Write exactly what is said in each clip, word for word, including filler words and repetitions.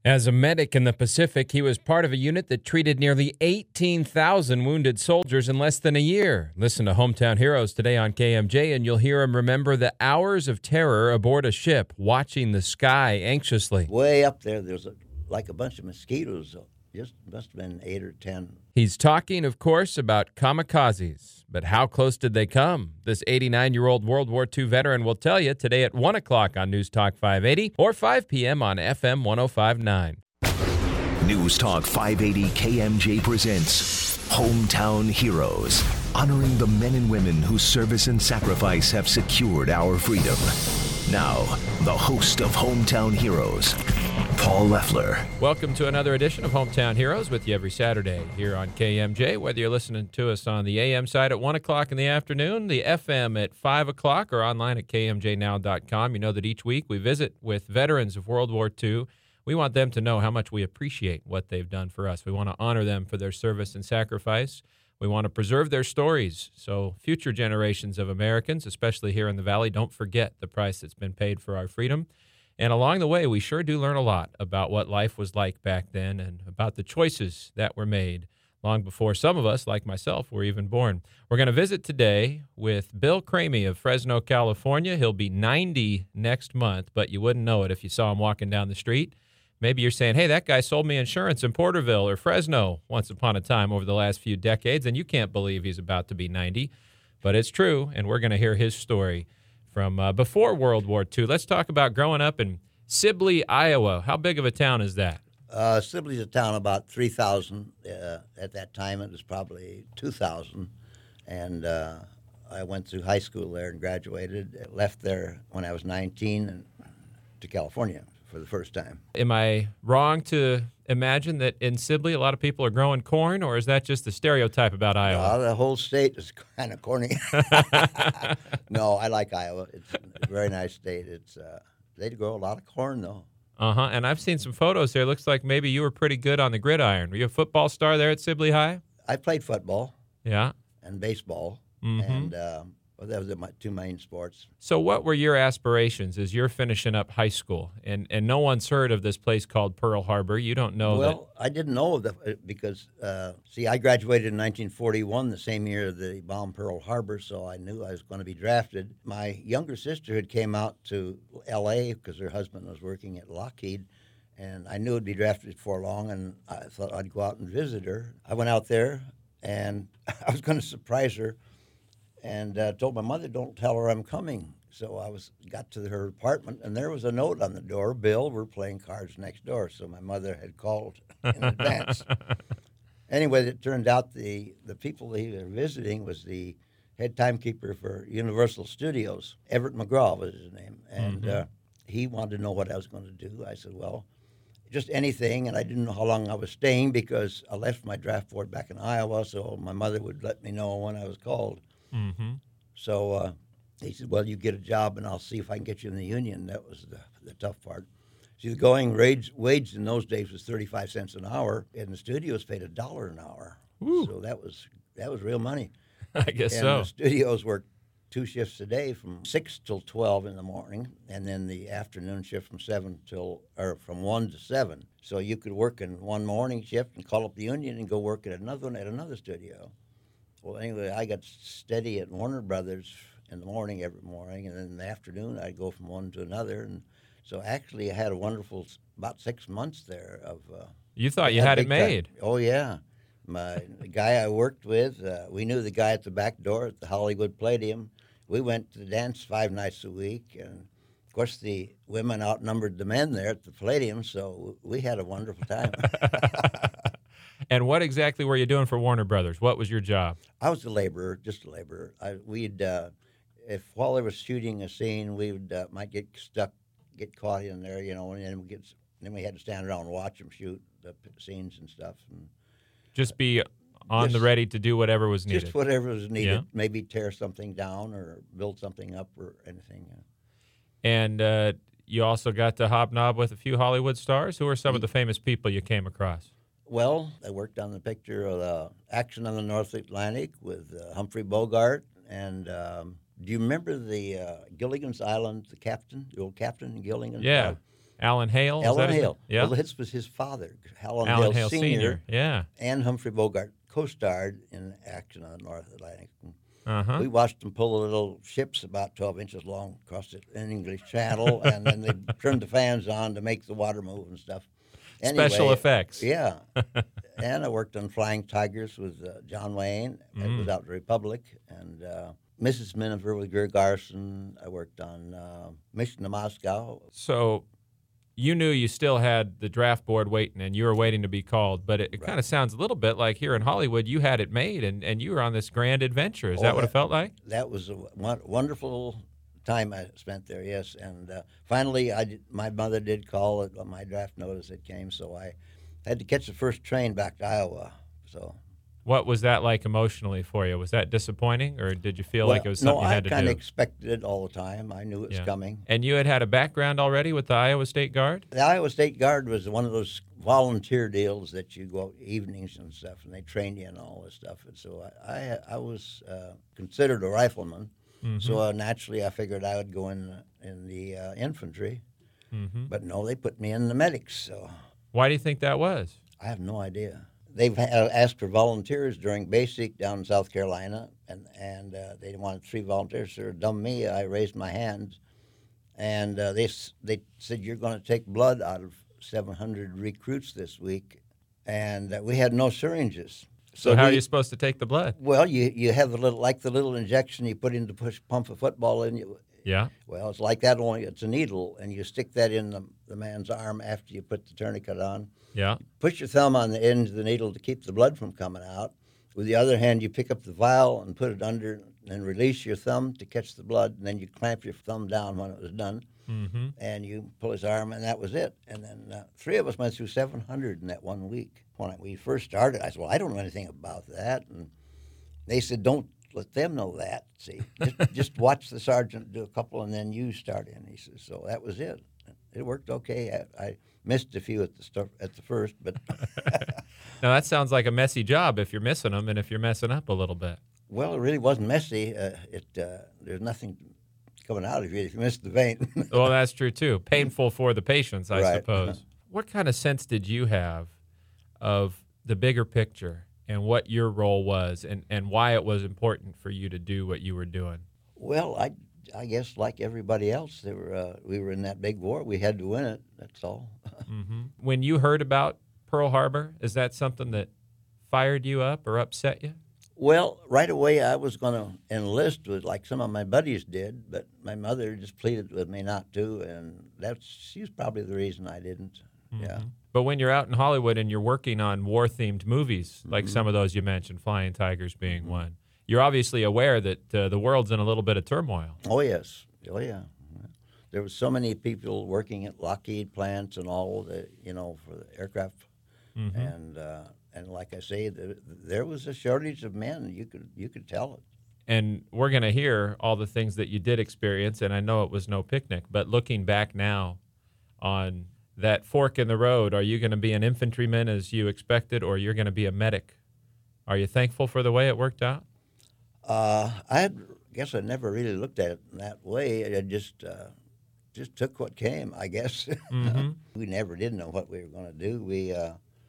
As a medic in the Pacific, he was part of a unit that treated nearly eighteen thousand wounded soldiers in less than a year. Listen to Hometown Heroes today on K M J, and you'll hear him remember the hours of terror aboard a ship, watching the sky anxiously. Way up there, there's a, like a bunch of mosquitoes. Just must have been eight or ten. He's talking, of course, about kamikazes. But how close did they come? This eighty-nine-year-old World War Two veteran will tell you today at one o'clock on News Talk five eighty or five p.m. on F M one oh five point nine. News Talk five eighty K M J presents Hometown Heroes, honoring the men and women whose service and sacrifice have secured our freedom. Now, the host of Hometown Heroes, Paul Leffler. Welcome to another edition of Hometown Heroes with you every Saturday here on K M J, whether you're listening to us on the A M side at one o'clock in the afternoon, the F M at five o'clock, or online at K M J now dot com. You know that each week we visit with veterans of World War Two. We want them to know how much we appreciate what they've done for us. We want to honor them for their service and sacrifice. We want to preserve their stories so future generations of Americans, especially here in the Valley, don't forget the price that's been paid for our freedom. And along the way, we sure do learn a lot about what life was like back then and about the choices that were made long before some of us, like myself, were even born. We're going to visit today with Bill Cramey of Fresno, California. He'll be ninety next month, but you wouldn't know it if you saw him walking down the street. Maybe you're saying, hey, that guy sold me insurance in Porterville or Fresno once upon a time over the last few decades, and you can't believe he's about to be ninety. But it's true, and we're going to hear his story from uh, before World War Two. Let's talk about growing up in Sibley, Iowa. How big of a town is that? Uh, Sibley's a town about three thousand. Uh, at that time, it was probably two thousand. And uh, I went through high school there and graduated. Left there when I was nineteen and to California for the first time. Am I wrong to imagine that in Sibley a lot of people are growing corn, or is that just the stereotype about Iowa? Well, the whole state is kind of corny. No, I like Iowa. It's a very nice state. It's uh, they grow a lot of corn, though. Uh-huh, and I've seen some photos here. Looks like maybe you were pretty good on the gridiron. Were you a football star there at Sibley High? I played football. Yeah. And baseball. Mm-hmm. And um, well, that was my two main sports. So what were your aspirations as you're finishing up high school? And and no one's heard of this place called Pearl Harbor. You don't know well, that. I didn't know that because, uh, see, I graduated in nineteen forty-one, the same year they bombed Pearl Harbor, so I knew I was going to be drafted. My younger sister had came out to L A because her husband was working at Lockheed, and I knew I'd be drafted before long, and I thought I'd go out and visit her. I went out there, and I was going to surprise her. And uh, told my mother, don't tell her I'm coming. So I was got to her apartment, and there was a note on the door, Bill, we're playing cards next door. So my mother had called in advance. Anyway, it turned out the, the people he was visiting was the head timekeeper for Universal Studios. Everett McGraw was his name. And mm-hmm. uh, he wanted to know what I was going to do. I said, well, just anything. And I didn't know how long I was staying because I left my draft board back in Iowa, so my mother would let me know when I was called. Mm-hmm. So uh, he said, well, you get a job, and I'll see if I can get you in the union. That was the, the tough part. See, the going wage, wage in those days was thirty-five cents an hour, and the studios paid a dollar an hour. Ooh. So that was that was real money. I guess and so. The studios worked two shifts a day from six till twelve in the morning, and then the afternoon shift from seven till or from one to seven. So you could work in one morning shift and call up the union and go work at another one at another studio. Well, anyway, I got steady at Warner Brothers in the morning every morning, and then in the afternoon I'd go from one to another. And so actually I had a wonderful about six months there of. Uh, you thought you had it made. Time. Oh, yeah. My the guy I worked with, uh, we knew the guy at the back door at the Hollywood Palladium. We went to dance five nights a week, and of course the women outnumbered the men there at the Palladium, so we had a wonderful time. And what exactly were you doing for Warner Brothers? What was your job? I was a laborer, just a laborer. I, we'd, uh, if while they were shooting a scene, we would uh, might get stuck, get caught in there, you know, and then we get, then we had to stand around and watch them shoot the scenes and stuff. And just be on just, the ready to do whatever was needed. Just whatever was needed. Yeah. Maybe tear something down or build something up or anything. Yeah. And uh, you also got to hobnob with a few Hollywood stars. Who are some of the famous people you came across? Well, I worked on the picture of uh, Action on the North Atlantic with uh, Humphrey Bogart. And um, do you remember the uh, Gilligan's Island, the captain, the old captain in Gilligan's Yeah, Island? Alan Hale? Is Alan that his Hale. name? Yeah. Well, this was his father, Alan, Alan Hale, Hale Senior, Senior. Yeah. and Humphrey Bogart co-starred in Action on the North Atlantic. Uh-huh. We watched them pull the little ships about twelve inches long across the English Channel, and then they turned the fans on to make the water move and stuff. Anyway, Special effects. Yeah. And I worked on Flying Tigers with uh, John Wayne. It Mm. was out in the Republic. And uh, Missus Miniver with Greer Garson. I worked on uh, Mission to Moscow. So you knew you still had the draft board waiting and you were waiting to be called, but it, it Right. kind of sounds a little bit like here in Hollywood you had it made and, and you were on this grand adventure. Is Oh, that what that- it felt like? That was a won- wonderful time I spent there, yes. And uh, finally, I did, my mother did call it on my draft notice. It came, so I had to catch the first train back to Iowa. So What was that like emotionally for you? Was that disappointing or did you feel well, like it was no, something you I had to kind do? of expected it all the time. I knew it was Yeah. coming. And you had had a background already with the Iowa State Guard? The Iowa State Guard was one of those volunteer deals that you go out evenings and stuff, and they train you and all this stuff. And so I, I, I was uh, considered a rifleman. Mm-hmm. So uh, naturally, I figured I would go in uh, in the uh, infantry. Mm-hmm. But no, they put me in the medics. So Why do you think that was? I have no idea. They've ha- asked for volunteers during basic down in South Carolina, and and uh, they wanted three volunteers. So dumb me, I raised my hand, and uh, they s- they said you're going to take blood out of seven hundred recruits this week, and uh, we had no syringes. So, how we- are you supposed to take the blood? Well, you you have a little like the little injection you put in to push pump a football in you. Yeah. Well, it's like that, only it's a needle, and you stick that in the, the man's arm after you put the tourniquet on. Yeah. Push your thumb on the end of the needle to keep the blood from coming out. With the other hand, you pick up the vial and put it under and release your thumb to catch the blood, and then you clamp your thumb down when it was done, Mm-hmm. and you pull his arm, and that was it. And then uh, three of us went through seven hundred in that one week. When we first started, I said, well, I don't know anything about that. And they said, don't let them know that, see. Just, just watch the sergeant do a couple, and then you start in. He says, so that was it. It worked okay. I, I missed a few at the start, at the first, but Now, that sounds like a messy job if you're missing them and if you're messing up a little bit. well, it really wasn't messy. Uh, it uh, there's nothing coming out of you if you missed the vein. Well, that's true, too. Painful for the patients, I Right. suppose. What kind of sense did you have of the bigger picture and what your role was and, and why it was important for you to do what you were doing? Well, I, I guess like everybody else, they were, uh, we were in that big war. We had to win it. That's all. Mm-hmm. When you heard about Pearl Harbor, is that something that fired you up or upset you? Well, right away I was going to enlist with like some of my buddies did, but my mother just pleaded with me not to, and that's she's probably the reason I didn't. Yeah. But when you're out in Hollywood and you're working on war-themed movies, like some of those you mentioned, Flying Tigers being one, you're obviously aware that uh, the world's in a little bit of turmoil. Oh yes. Oh yeah. There was so many people working at Lockheed plants and all the, you know, for the aircraft, Mm-hmm. and uh, and like I say, the, there was a shortage of men. You could you could tell it. And we're going to hear all the things that you did experience, and I know it was no picnic, but looking back now on that fork in the road, are you going to be an infantryman as you expected, or you're going to be a medic? Are you thankful for the way it worked out? Uh, I had, guess I never really looked at it in that way. I just uh, just took what came, I guess. Mm-hmm. We never did know what we were going to do. We uh,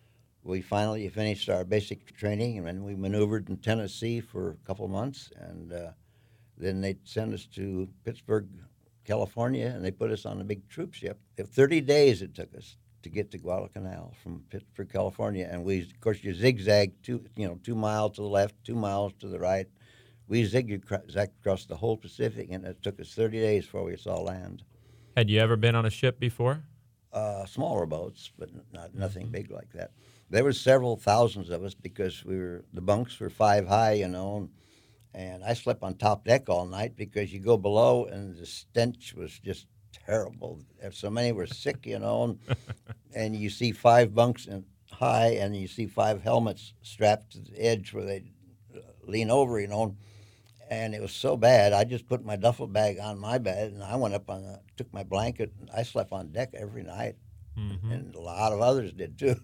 we finally finished our basic training, and then we maneuvered in Tennessee for a couple of months, and uh, then they sent us to Pittsburgh, California, and they put us on a big troop ship. Thirty days it took us to get to Guadalcanal from Pittsburgh, California, and we, of course, you zigzag two, you know, two miles to the left, two miles to the right. We zigzagged across the whole Pacific, and it took us thirty days before we saw land. Had you ever been on a ship before? Uh, smaller boats, but not nothing big like that. There were several thousands of us because we were the bunks were five high, you know, and, and I slept on top deck all night because you go below and the stench was just terrible. So many were sick, you know, and, and you see five bunks in, high, and you see five helmets strapped to the edge where they lean over, you know. And it was so bad, I just put my duffel bag on my bed, and I went up on the, took my blanket, and I slept on deck every night. Mm-hmm. And a lot of others did too.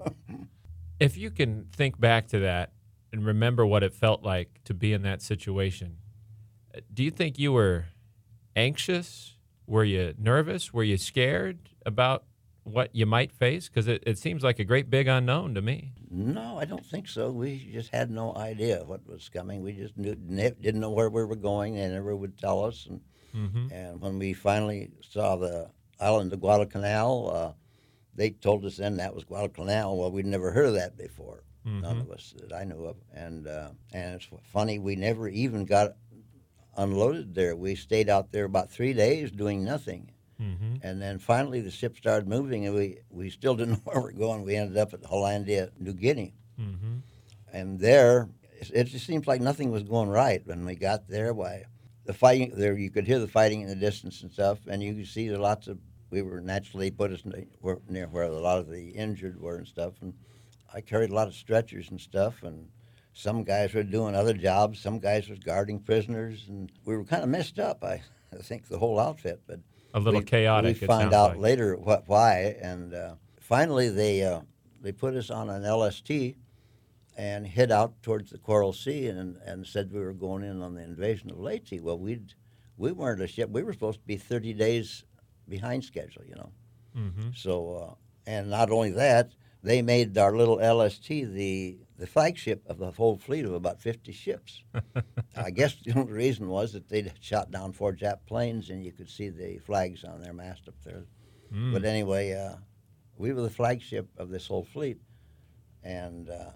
If you can think back to that and remember what it felt like to be in that situation, do you think you were anxious? Were you nervous? Were you scared about what you might face? Because it, it seems like a great big unknown to me. No, I don't think so. We just had no idea what was coming. We just knew, didn't know where we were going. They never would tell us. And, Mm-hmm. and when we finally saw the island of Guadalcanal, uh, they told us then that was Guadalcanal. Well, we'd never heard of that before. Mm-hmm. None of us that I knew of. And uh, and it's funny, we never even got unloaded there. We stayed out there about three days doing nothing. Mm-hmm. And then finally the ship started moving, and we, we still didn't know where we're going. We ended up at Hollandia, New Guinea. Mm-hmm. And there, it just seems like nothing was going right when we got there. Why, the fighting there, you could hear the fighting in the distance and stuff, and you could see there lots of, we were naturally put us near where a lot of the injured were and stuff. And I carried a lot of stretchers and stuff, and some guys were doing other jobs. Some guys was guarding prisoners, and we were kind of messed up, I, I think, the whole outfit. But A little we, chaotic. We it find sounds out like. later what why, and uh, finally they uh, they put us on an L S T and hid out towards the Coral Sea, and, and said we were going in on the invasion of Leyte. Well, we we weren't a ship. We were supposed to be thirty days behind schedule, you know. Mm-hmm. So, uh, and not only that, they made our little L S T the the flagship of the whole fleet of about fifty ships. I guess the only reason was that they'd shot down four Jap planes, and you could see the flags on their mast up there. Mm. But anyway, uh, we were the flagship of this whole fleet, and uh,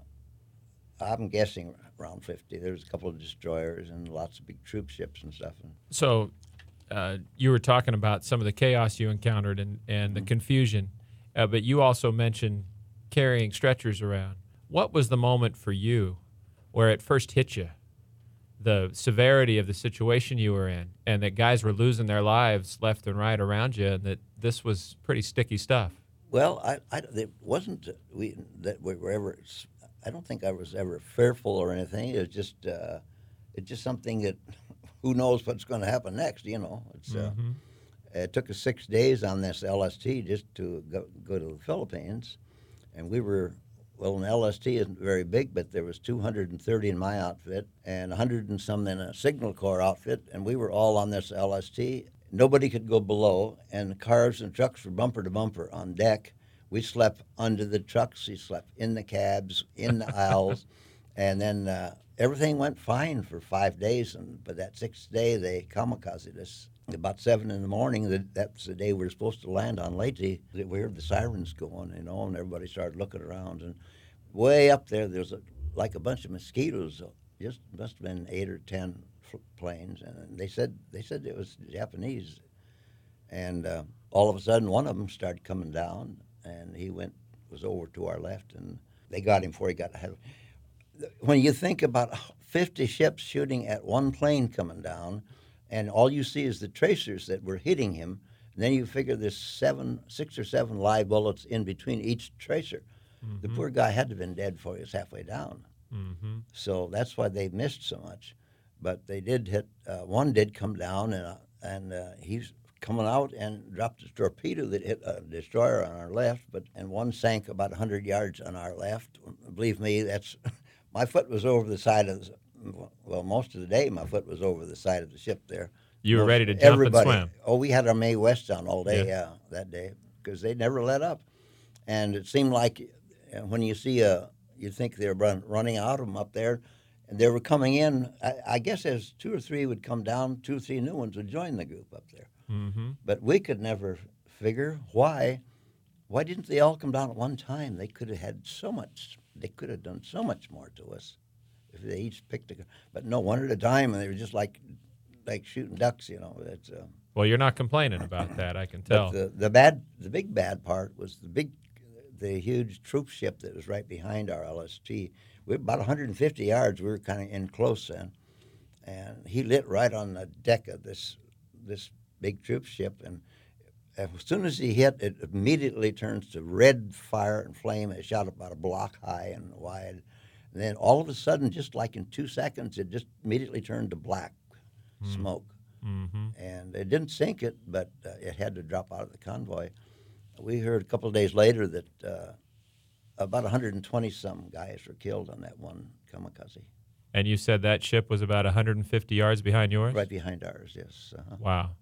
I'm guessing around fifty. There was a couple of destroyers and lots of big troop ships and stuff. So uh, you were talking about some of the chaos you encountered and, and the Mm-hmm. confusion, uh, but you also mentioned carrying stretchers around. What was the moment for you where it first hit you, the severity of the situation you were in, and that guys were losing their lives left and right around you, and that this was pretty sticky stuff? Well, I, I, it wasn't we that we were ever. I don't think I was ever fearful or anything. It was just, uh, it's just something that, who knows what's going to happen next? You know, it's. Uh, Mm-hmm. It took us six days on this L S T just to go, go to the Philippines, and we were. Well, an L S T isn't very big, but there was two hundred thirty in my outfit and one hundred and some in a Signal Corps outfit, and we were all on this L S T. Nobody could go below, and the cars and trucks were bumper to bumper on deck. We slept under the trucks. We slept in the cabs, in the aisles, and then uh, everything went fine for five days. And but that sixth day, they kamikazed us. About seven in the morning, that that's the day we were supposed to land on Leyte. We heard the sirens going, you know, and everybody started looking around. And way up there, there's a, like a bunch of mosquitoes. Just must have been eight or ten f- planes, and they said they said it was Japanese. And uh, all of a sudden, one of them started coming down, and he went was over to our left, and they got him before he got ahead. When you think about fifty ships shooting at one plane coming down, and all you see is the tracers that were hitting him, and then you figure there's seven, six or seven live bullets in between each tracer. Mm-hmm. The poor guy had to have been dead before he was halfway down. Mm-hmm. So that's why they missed so much. But they did hit, uh, one did come down, and uh, and uh, he's coming out and dropped a torpedo that hit a destroyer on our left, but and one sank about one hundred yards on our left. Believe me, that's my foot was over the side of the, well, most of the day my foot was over the side of the ship there. You were most, ready to jump everybody, and swim. Oh, we had our Mae West on all day Yeah. uh, that day because they never let up. And it seemed like uh, when you see a, you think they're run, running out of them up there, and they were coming in. I, I guess as two or three would come down, two or three new ones would join the group up there. Mm-hmm. But we could never figure why. Why didn't they all come down at one time? They could have had so much. They could have done so much more to us if they each picked a. But no, one at a time, and they were just like, like shooting ducks, you know. It's. Uh, Well, you're not complaining about that, I can tell. But the the bad, the big bad part was the big, the huge troop ship that was right behind our L S T. We were about one hundred fifty yards. We were kind of in close then, and he lit right on the deck of this this big troop ship. And as soon as he hit, it immediately turns to red fire and flame. It shot about a block high and wide. And then all of a sudden, just like in two seconds, it just immediately turned to black mm. smoke. Mm-hmm. And it didn't sink it, but uh, it had to drop out of the convoy. We heard a couple of days later that uh, about one hundred twenty some guys were killed on that one kamikaze. And you said that ship was about one hundred fifty yards behind yours? Right behind ours, yes. Uh-huh. Wow.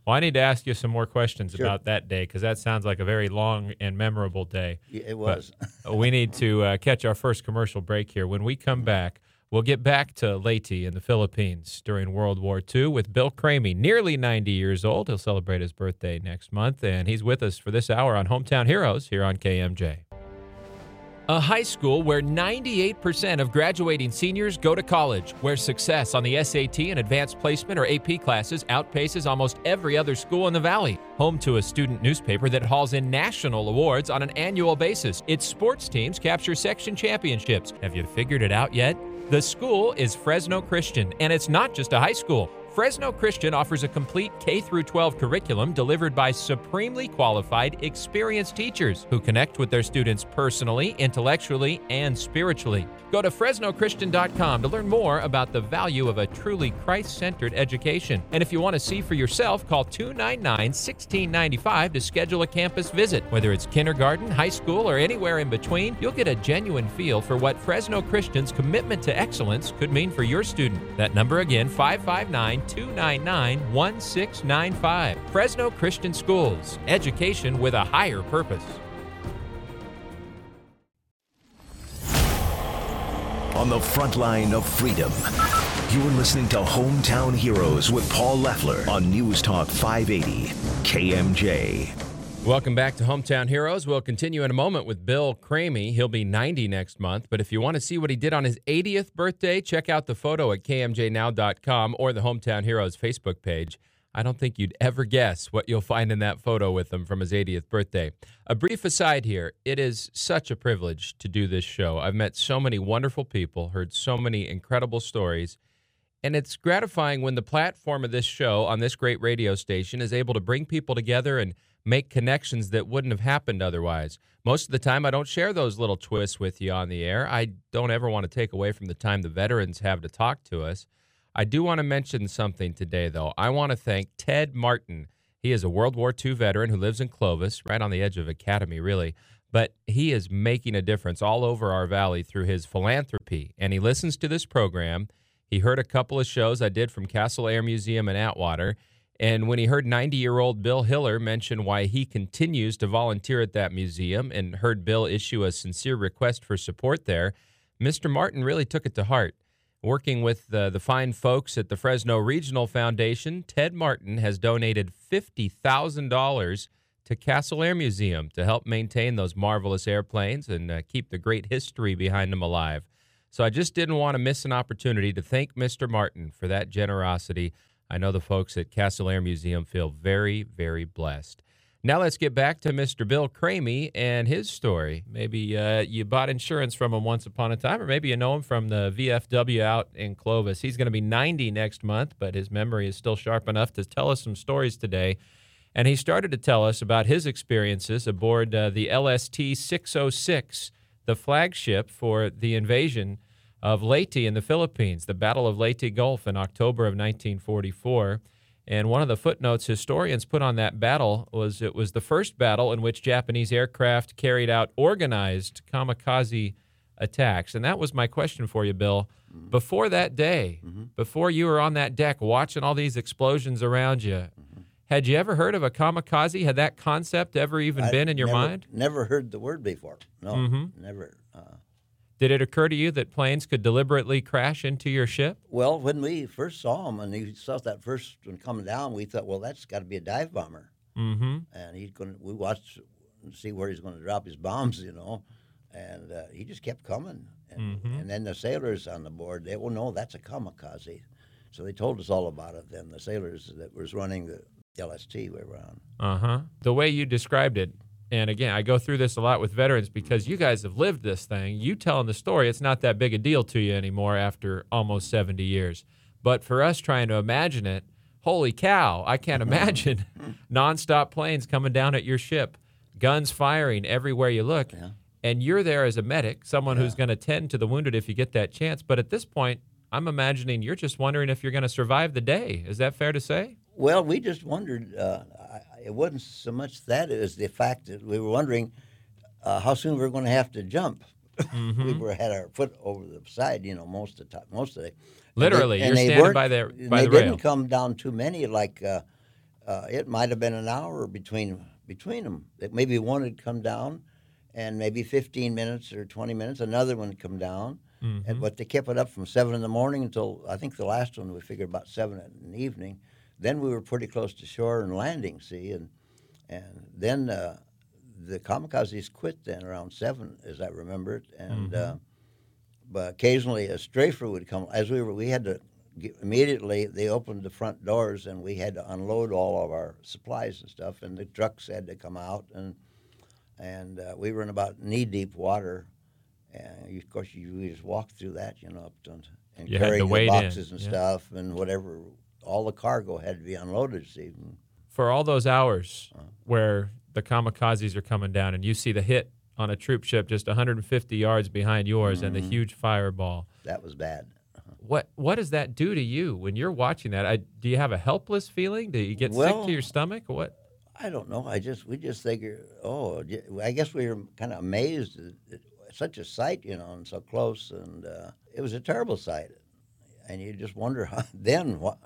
Well, I need to ask you some more questions Sure. about that day because that sounds like a very long and memorable day. Yeah, it was. But we need to uh, catch our first commercial break here. When we come back, we'll get back to Leyte in the Philippines during World War Two with Bill Cramey, nearly ninety years old. He'll celebrate his birthday next month, and he's with us for this hour on Hometown Heroes here on K M J. A high school where ninety-eight percent of graduating seniors go to college, where success on the S A T and advanced placement or A P classes outpaces almost every other school in the Valley. Home to a student newspaper that hauls in national awards on an annual basis. Its sports teams capture section championships. Have you figured it out yet? The school is Fresno Christian, and it's not just a high school. Fresno Christian offers a complete K through twelve curriculum delivered by supremely qualified, experienced teachers who connect with their students personally, intellectually, and spiritually. Go to Fresno Christian dot com to learn more about the value of a truly Christ-centered education. And if you want to see for yourself, call two nine nine, one six nine five to schedule a campus visit. Whether it's kindergarten, high school, or anywhere in between, you'll get a genuine feel for what Fresno Christian's commitment to excellence could mean for your student. That number again, five five nine, two nine nine, one six nine five. Fresno Christian Schools, education with a higher purpose. On the front line of freedom, you're listening to Hometown Heroes with Paul Leffler on News Talk five eighty K M J. Welcome back to Hometown Heroes. We'll continue in a moment with Bill Cramey. He'll be ninety next month, but if you want to see what he did on his eightieth birthday, check out the photo at K M J now dot com or the Hometown Heroes Facebook page. I don't think you'd ever guess what you'll find in that photo with him from his eightieth birthday. A brief aside here, it is such a privilege to do this show. I've met so many wonderful people, heard so many incredible stories, and it's gratifying when the platform of this show on this great radio station is able to bring people together and make connections that wouldn't have happened otherwise. Most of the time, I don't share those little twists with you on the air. I don't ever want to take away from the time the veterans have to talk to us. I do want to mention something today, though. I want to thank Ted Martin. He is a World War Two veteran who lives in Clovis, right on the edge of Academy, really. But he is making a difference all over our valley through his philanthropy. And he listens to this program. He heard a couple of shows I did from Castle Air Museum in Atwater. And when he heard ninety-year-old Bill Hiller mention why he continues to volunteer at that museum and heard Bill issue a sincere request for support there, Mister Martin really took it to heart. Working with the, the fine folks at the Fresno Regional Foundation, Ted Martin has donated fifty thousand dollars to Castle Air Museum to help maintain those marvelous airplanes and uh, keep the great history behind them alive. So I just didn't want to miss an opportunity to thank Mister Martin for that generosity. I know the folks at Castle Air Museum feel very, very blessed. Now let's get back to Mister Bill Cramey and his story. Maybe uh, you bought insurance from him once upon a time, or maybe you know him from the V F W out in Clovis. He's going to be ninety next month, but his memory is still sharp enough to tell us some stories today. And he started to tell us about his experiences aboard uh, the L S T six oh six, the flagship for the invasion of Leyte in the Philippines, the Battle of Leyte Gulf in October of nineteen forty-four. And one of the footnotes historians put on that battle was it was the first battle in which Japanese aircraft carried out organized kamikaze attacks. And that was my question for you, Bill. Mm-hmm. Before that day, mm-hmm. before you were on that deck watching all these explosions around you, mm-hmm. had you ever heard of a kamikaze? Had that concept ever even I've been in your never, mind? Never heard the word before. No, mm-hmm. never. Uh, Did it occur to you that planes could deliberately crash into your ship? Well, when we first saw him and he saw that first one coming down, we thought, well, that's got to be a dive bomber. Mm-hmm. And he's going. We watched and see where he's going to drop his bombs, you know. And uh, he just kept coming. And, mm-hmm. and then the sailors on the board, they, well, no, that's a kamikaze. So they told us all about it then, the sailors that was running the L S T we were on. Uh-huh. The way you described it, and again, I go through this a lot with veterans because you guys have lived this thing. You telling the story, it's not that big a deal to you anymore after almost seventy years. But for us trying to imagine it, holy cow, I can't imagine nonstop planes coming down at your ship, guns firing everywhere you look, Yeah. and you're there as a medic, someone Yeah. who's going to tend to the wounded if you get that chance. But at this point, I'm imagining you're just wondering if you're going to survive the day. Is that fair to say? Well, we just wondered. Uh, I, it wasn't so much that as the fact that we were wondering uh, how soon we were going to have to jump. Mm-hmm. we were had our foot over the side, you know, most of the time, most of the. Literally, and you're they standing weren't- by the by they the rail. didn't come down too many like uh, uh, it might have been an hour between between them. That maybe one had come down, and maybe fifteen minutes or twenty minutes, another one would come down. Mm-hmm. And, but they kept it up from seven in the morning until I think the last one we figured about seven in the evening. Then we were pretty close to shore and landing, see, and and then uh, the kamikazes quit then around seven, as I remember it, and Mm-hmm. uh, but occasionally a strafer would come. As we were, we had to get, immediately they opened the front doors and we had to unload all of our supplies and stuff, and the trucks had to come out, and and uh, we were in about knee deep water. And you, of course, you, you just walk through that, you know, up to, and You had to carrying the wade in, boxes and yeah. stuff and whatever. All the cargo had to be unloaded. See, For all those hours Uh. where the kamikazes are coming down and you see the hit on a troop ship just one hundred fifty yards behind yours and the Mm-hmm. huge fireball, that was bad. what what does that do to you when you're watching that? I, do you have a helpless feeling? Do you get sick Well, to your stomach? Or what? I don't know. I just we just figure, oh, j- I guess we were kind of amazed at, at such a sight, you know, and so close, and uh, it was a terrible sight. And you just wonder how, then what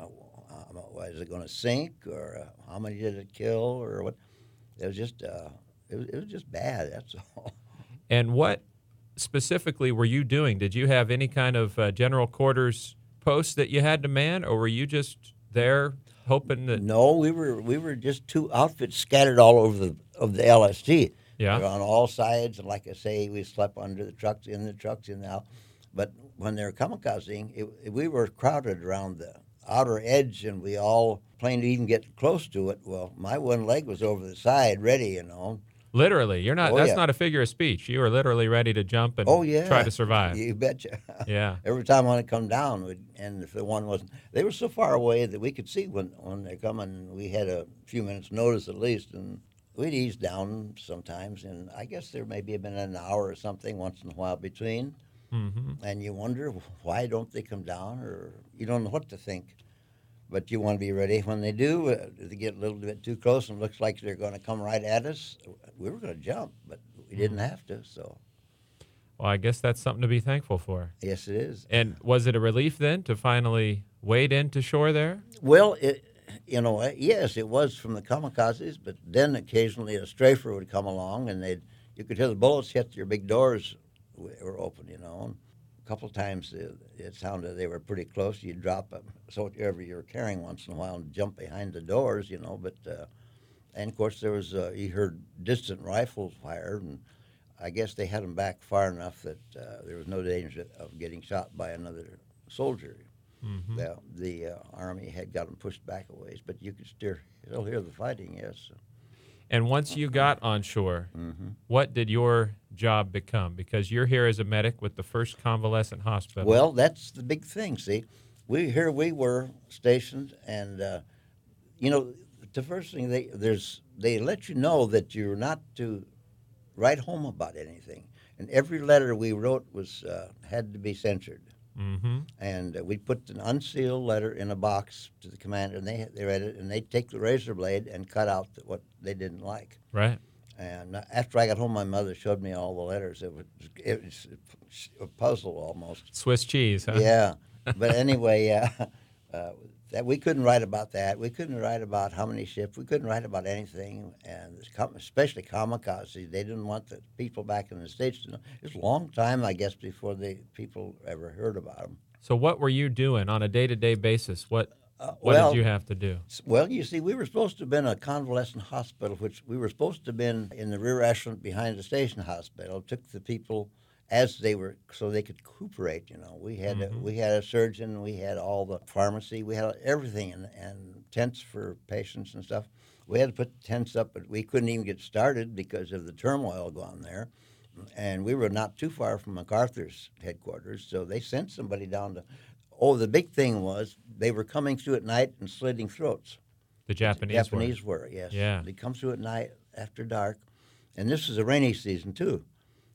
was it going to sink, or uh, how many did it kill, or what? It was just uh, it was it was just bad. That's all. And what specifically were you doing? Did you have any kind of uh, general quarters post that you had to man, or were you just there hoping that? No, we were we were just two outfits scattered all over the of the L S T. Yeah. We were on all sides, and like I say, we slept under the trucks, in the trucks, in the out. But when they were kamikazing, it, it, we were crowded around the outer edge, and we all planned to even get close to it. Well, my one leg was over the side, ready, you know. Literally, you're not. Oh, that's yeah. not a figure of speech. You were literally ready to jump and Oh yeah, try to survive. You betcha. Yeah. Every time one would come down, we'd, and if the one wasn't, they were so far away that we could see when when they're coming. We had a few minutes notice at least, and we'd ease down sometimes. And I guess there maybe have been an hour or something once in a while between. Mm-hmm. And you wonder why don't they come down, or you don't know what to think. But you want to be ready when they do. Uh, if they get a little bit too close and looks like they're going to come right at us, we were going to jump, but we didn't have to. So Well, I guess that's something to be thankful for. yes, it is. And was it a relief then to finally wade into shore there? Well, it, you know, uh, yes, it was from the kamikazes, but then occasionally a strafer would come along, and they'd you could hear the bullets hit your big doors w- were open, you know. And a couple of times it, it sounded they were pretty close. You'd drop them, so whatever you were carrying once in a while and jump behind the doors, you know. But uh, and of course there was uh, you heard distant rifles fired, and I guess they had them back far enough that uh, there was no danger of getting shot by another soldier. Mm-hmm. The, the uh, Army had got them pushed back a ways, but you could still, still hear the fighting, yes. And once you got on shore, Mm-hmm. what did your job become? Because you're here as a medic with the first convalescent hospital. Well, that's the big thing, see. We Here we were stationed, and, uh, you know, the first thing, they there's they let you know that you're not to write home about anything. And every letter we wrote was uh, had to be censored. Mm-hmm. And uh, we put an unsealed letter in a box to the commander, and they they read it, and they'd take the razor blade and cut out the, what they didn't like. Right. And after I got home, my mother showed me all the letters. It was, it was a puzzle almost. Swiss cheese, huh? Yeah, but anyway, uh, uh, that we couldn't write about that. We couldn't write about how many ships. We couldn't write about anything, and especially kamikaze. They didn't want the people back in the States to know. It was a long time, I guess, before the people ever heard about them. So what were you doing on a day-to-day basis? What Uh, what well, did you have to do? Well, you see, we were supposed to have been a convalescent hospital, which we were supposed to have been in the rear echelon behind the station hospital. Took the people as they were, so they could recuperate. You know, we had Mhm. a, we had a surgeon, we had all the pharmacy, we had everything, and, and tents for patients and stuff. We had to put the tents up, but we couldn't even get started because of the turmoil going there. And we were not too far from MacArthur's headquarters, so they sent somebody down to. Oh, the big thing was they were coming through at night and slitting throats. The Japanese, Japanese were. were, yes. Yeah. They come through at night after dark, and this is a rainy season too.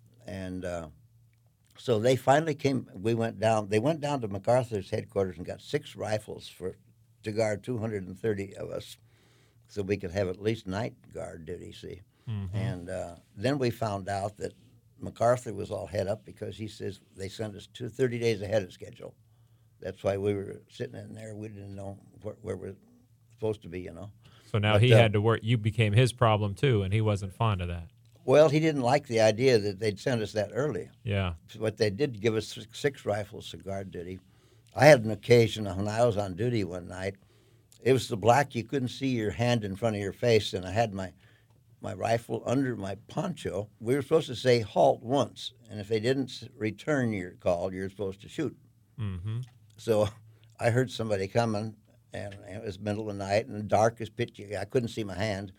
And uh, so they finally came. We went down. They went down to MacArthur's headquarters and got six rifles for to guard two hundred thirty of us, so we could have at least night guard duty. See, Mhm. and uh, then we found out that MacArthur was all head up because he says they sent us two, thirty days ahead of schedule. That's why we were sitting in there. We didn't know where, where we're supposed to be, you know. So now But, he uh, had to work. You became his problem too, and he wasn't fond of that. Well, he didn't like the idea that they'd send us that early. Yeah. But they did give us six, six rifles to guard duty. I had an occasion when I was on duty one night. It was the black, you couldn't see your hand in front of your face, and I had my my rifle under my poncho. We were supposed to say halt once, and if they didn't return your call, you're supposed to shoot. Mm-hmm. So I heard somebody coming, and it was middle of the night, and dark as pitchy. I couldn't see my hand.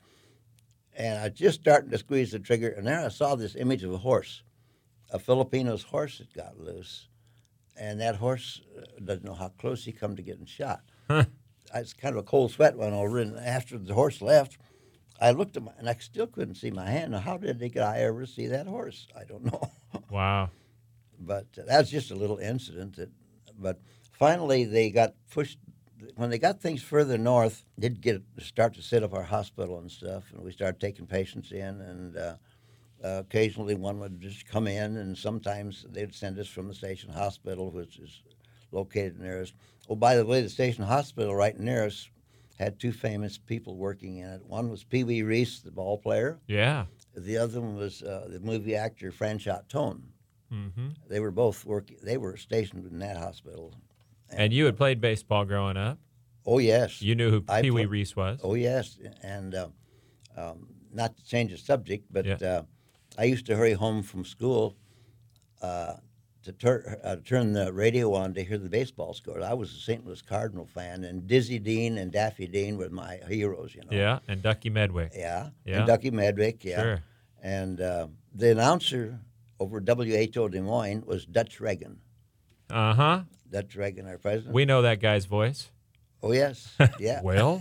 And I was just starting to squeeze the trigger, and there I saw this image of a horse, a Filipino's horse that got loose. And that horse uh, doesn't know how close he come to getting shot. Huh. I was kind of a cold sweat went over, and after the horse left, I looked at my, and I still couldn't see my hand. Now, how did they, I ever see that horse? I don't know. Wow. But uh, that was just a little incident. That, but finally, they got pushed. When they got things further north, did get start to set up our hospital and stuff, and we started taking patients in, and uh, uh, occasionally one would just come in, and sometimes they'd send us from the station hospital, which is located near us. Oh, by the way, the station hospital right near us had two famous people working in it. One was Pee Wee Reese, the ball player. Yeah. The other one was uh, the movie actor Franchot Tone. Mm-hmm. They were both working. They were stationed in that hospital. And, and you had played baseball growing up. Oh yes. You knew who I Pee Wee pl- Reese was. Oh yes, and uh, um, not to change the subject, but Yeah. uh, I used to hurry home from school uh, to tur- uh, turn the radio on to hear the baseball scores. I was a Saint Louis Cardinal fan, and Dizzy Dean and Daffy Dean were my heroes. You know. Yeah, and Ducky Medwick. Yeah. Yeah. And Ducky Medwick. Yeah. Sure. And uh, the announcer over W H O Des Moines was Dutch Reagan. Uh huh. Dutch Reagan, our president. We know that guy's voice. Oh yes. Yeah. Well.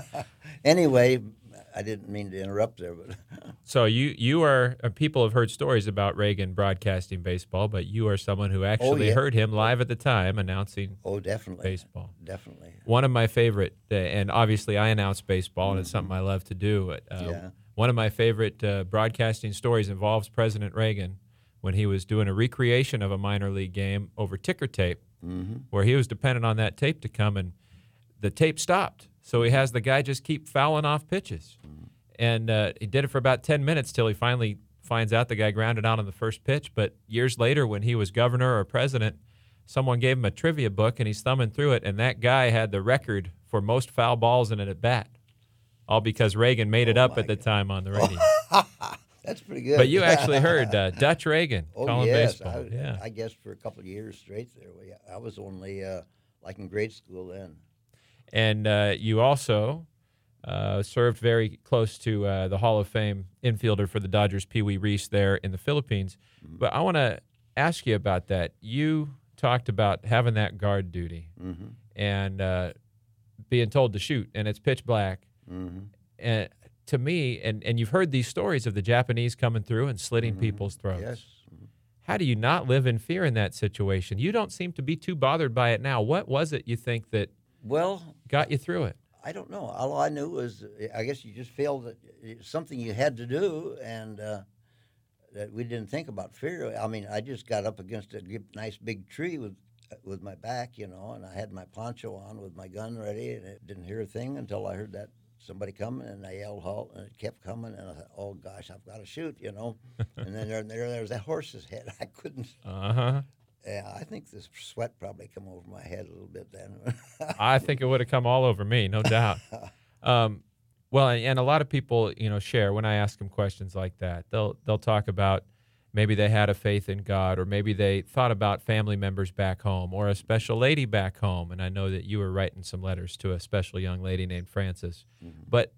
Anyway, I didn't mean to interrupt there, but So you you are uh, people have heard stories about Reagan broadcasting baseball, but you are someone who actually yeah. heard him live at the time announcing oh, definitely baseball. Definitely. One of my favorite, uh, and obviously I announce baseball, and it's something I love to do. Uh, Yeah. One of my favorite uh, broadcasting stories involves President Reagan when he was doing a recreation of a minor league game over ticker tape, Mm-hmm. where he was dependent on that tape to come, and the tape stopped. So he has the guy just keep fouling off pitches. And uh, he did it for about ten minutes till he finally finds out the guy grounded out on the first pitch. But years later, when he was governor or president, someone gave him a trivia book, and he's thumbing through it, and that guy had the record for most foul balls in an at-bat, all because Reagan made it Oh, up my at the God. time on the radio. That's pretty good. But you actually heard uh, Dutch Reagan oh, calling yes. baseball. I, yeah. I guess for a couple of years straight there. We- I was only uh, like in grade school then. And uh, you also uh, served very close to uh, the Hall of Fame infielder for the Dodgers, Pee Wee Reese, there in the Philippines. Mm-hmm. But I want to ask you about that. You talked about having that guard duty Mm-hmm. and uh, being told to shoot, and it's pitch black. Mm-hmm. And to me, and, and you've heard these stories of the Japanese coming through and slitting Mhm. people's throats. Yes. Mhm. How do you not live in fear in that situation? You don't seem to be too bothered by it now. What was it you think that Well, got you through it? I don't know. All I knew was, I guess you just feel that it's something you had to do, and uh, that we didn't think about fear. I mean, I just got up against a g- nice big tree with with my back, you know, and I had my poncho on with my gun ready, and I didn't hear a thing until I heard that somebody coming, and I yelled halt, and it kept coming, and I thought, oh gosh, I've got to shoot, you know. And then there, there, there was that horse's head. I couldn't. Uh huh. Yeah, I think the sweat probably come over my head a little bit then. I think it would have come all over me, no doubt. Um, well, and, and a lot of people, you know, share when I ask them questions like that. They'll they'll talk about maybe they had a faith in God, or maybe they thought about family members back home, or a special lady back home. And I know that you were writing some letters to a special young lady named Frances. Mm-hmm. But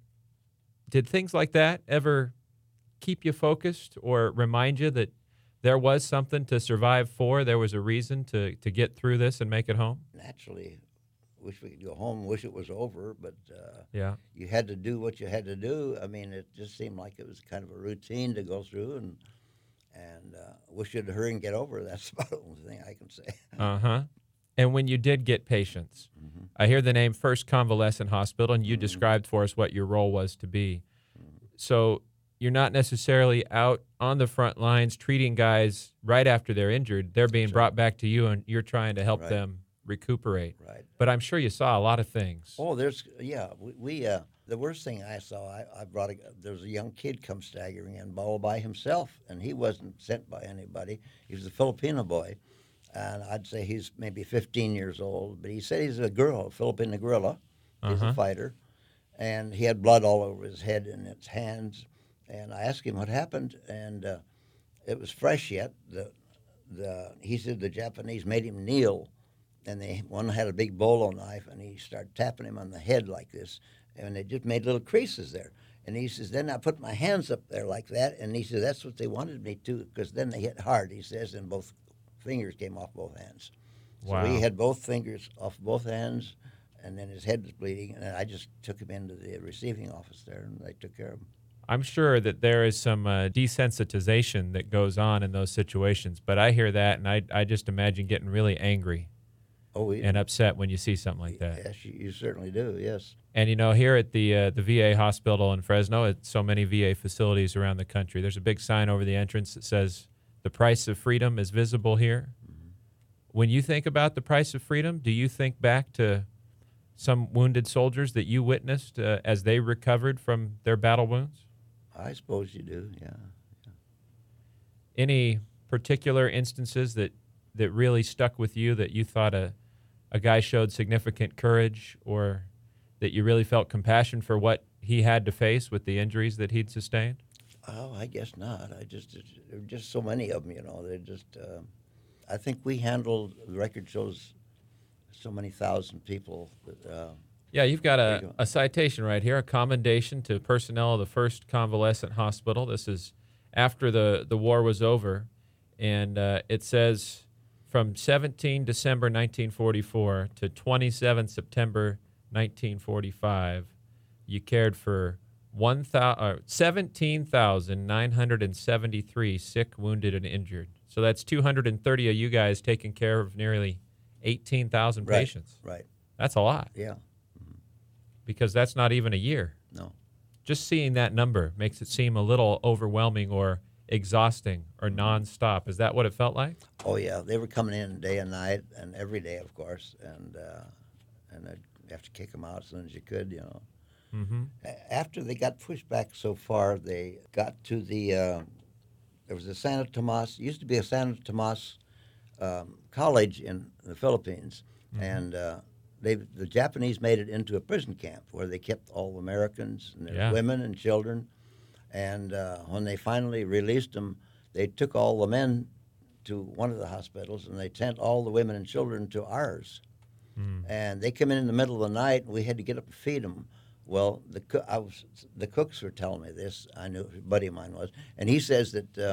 did things like that ever keep you focused, or remind you that there was something to survive for? There was a reason to, to get through this and make it home? Naturally, wish we could go home, wish it was over, but uh, Yeah. you had to do what you had to do. I mean, it just seemed like it was kind of a routine to go through, and and uh, wish you'd hurry and get over. That's about the only thing I can say. Uh-huh. And when you did get patients, Mm-hmm. I hear the name First Convalescent Hospital, and you described for us what your role was to be. Mm-hmm. So you're not necessarily out on the front lines treating guys right after they're injured. They're being Sure. brought back to you, and you're trying to help Right. them recuperate. Right. But I'm sure you saw a lot of things. Oh, there's yeah. We, we uh, The worst thing I saw, I, I brought a, there was a young kid come staggering in all by himself, and he wasn't sent by anybody. He was a Filipino boy, and I'd say he's maybe fifteen years old, but he said he's a girl, a Filipino gorilla. He's Uh-huh. a fighter, and he had blood all over his head and his hands, and I asked him what happened, and uh, it was fresh yet. The, the, he said the Japanese made him kneel, and they one had a big bolo knife, and he started tapping him on the head like this, and they just made little creases there. And he says, then I put my hands up there like that, and he said, that's what they wanted me to, because then they hit hard, he says, and both fingers came off both hands. Wow. So he had both fingers off both hands, and then his head was bleeding, and I just took him into the receiving office there, and they took care of him. I'm sure that there is some uh, desensitization that goes on in those situations, but I hear that, and I, I just imagine getting really angry Oh, we, and upset when you see something like that. yes, you, you certainly do, yes. And, you know, here at the uh, the V A hospital in Fresno, at so many V A facilities around the country, there's a big sign over the entrance that says, the price of freedom is visible here. Mm-hmm. When you think about the price of freedom, do you think back to some wounded soldiers that you witnessed uh, as they recovered from their battle wounds? I suppose you do, yeah. yeah. Any particular instances that, that really stuck with you that you thought a, a guy showed significant courage, or that you really felt compassion for what he had to face with the injuries that he'd sustained? Oh, I guess not. I just there were just so many of them, you know. They just. Uh, I think we handled. The record shows so many thousand people. That, uh, Yeah, you've got There a, you go. a citation right here, a commendation to personnel of the first Convalescent Hospital. This is after the, the war was over, and uh, it says, from seventeenth December nineteen forty-four to twenty-seventh September nineteen forty-five, you cared for one thousand, uh, seventeen thousand nine hundred seventy-three sick, wounded, and injured. So that's two hundred thirty of you guys taking care of nearly eighteen thousand right, patients. Right. That's a lot, Yeah. because that's not even a year. No. Just seeing that number makes it seem a little overwhelming or exhausting or nonstop. Is that what it felt like? Oh yeah, they were coming in day and night, and every day, of course, and uh, and I'd have to kick them out as soon as you could, you know. Mm-hmm. A- After they got pushed back so far, they got to the. Uh, there was a Santa Tomas. It used to be a Santa Tomas um, college in the Philippines, Mm-hmm. and uh, they the Japanese made it into a prison camp where they kept all Americans and their Yeah. women and children. And uh, when they finally released them, they took all the men to one of the hospitals, and they sent all the women and children to ours. Mm. And they come in in the middle of the night, and we had to get up and feed them. Well, the coo- I was the cooks were telling me this. I knew a buddy of mine was, and he says that uh,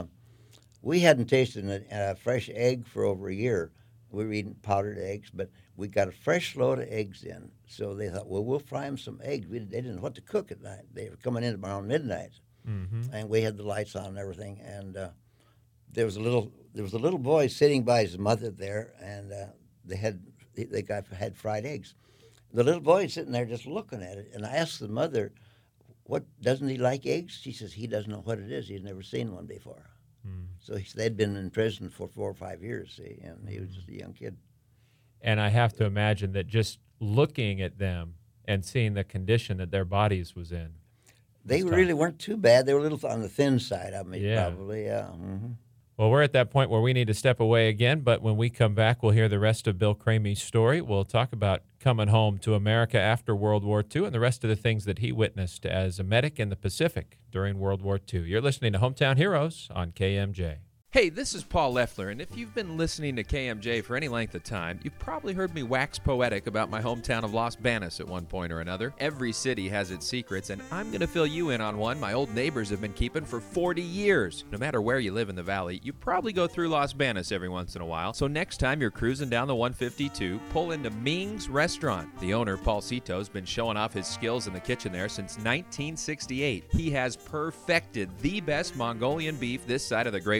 we hadn't tasted a, a fresh egg for over a year. We were eating powdered eggs, but we got a fresh load of eggs in. So they thought, well, we'll fry them some eggs. We, they didn't know what to cook at night. They were coming in around midnight, Mm-hmm. and we had the lights on and everything. And uh, there was a little there was a little boy sitting by his mother there, and uh, they had they got had fried eggs. The little boy sitting there just looking at it, and I asked the mother, "What, doesn't he like eggs?" She says he doesn't know what it is. He's never seen one before. Mm. So he, they'd been in prison for four or five years, see, and he was just a young kid. And I have to imagine that just looking at them and seeing the condition that their bodies was in. They was tough. really weren't too bad. They were a little on the thin side of me, Yeah. probably. Yeah. hmm Well, we're at that point where we need to step away again, but when we come back, we'll hear the rest of Bill Cramey's story. We'll talk about coming home to America after World War Two and the rest of the things that he witnessed as a medic in the Pacific during World War Two. You're listening to Hometown Heroes on K M J. Hey, this is Paul Leffler, and if you've been listening to K M J for any length of time, you've probably heard me wax poetic about my hometown of Los Banos at one point or another. Every city has its secrets, and I'm going to fill you in on one my old neighbors have been keeping for forty years. No matter where you live in the valley, you probably go through Los Banos every once in a while, so next time you're cruising down the one fifty-two, pull into Ming's Restaurant. The owner, Paul Cito, has been showing off his skills in the kitchen there since nineteen sixty-eight. He has perfected the best Mongolian beef this side of the Great Wall.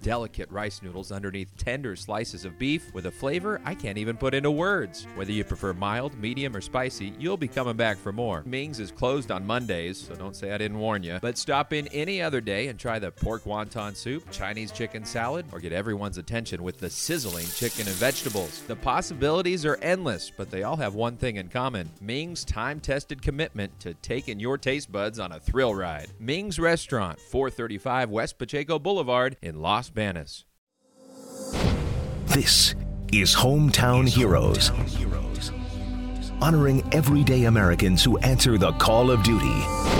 delicate rice noodles underneath tender slices of beef with a flavor I can't even put into words. Whether you prefer mild, medium, or spicy, you'll be coming back for more. Ming's is closed on Mondays, so don't say I didn't warn you. But stop in any other day and try the pork wonton soup, Chinese chicken salad, or get everyone's attention with the sizzling chicken and vegetables. The possibilities are endless, but they all have one thing in common: Ming's time-tested commitment to taking your taste buds on a thrill ride. Ming's Restaurant, four thirty-five West Pacheco Boulevard in Los Banos. This is Hometown Heroes, honoring everyday Americans who answer the call of duty